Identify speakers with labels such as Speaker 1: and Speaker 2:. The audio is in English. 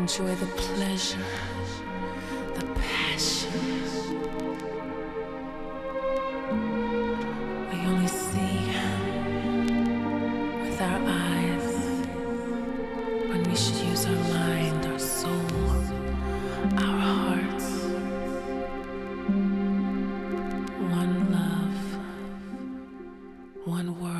Speaker 1: enjoy the pleasure, the passion. We only see with our eyes when we should use our mind, our soul, our hearts. One love, one world.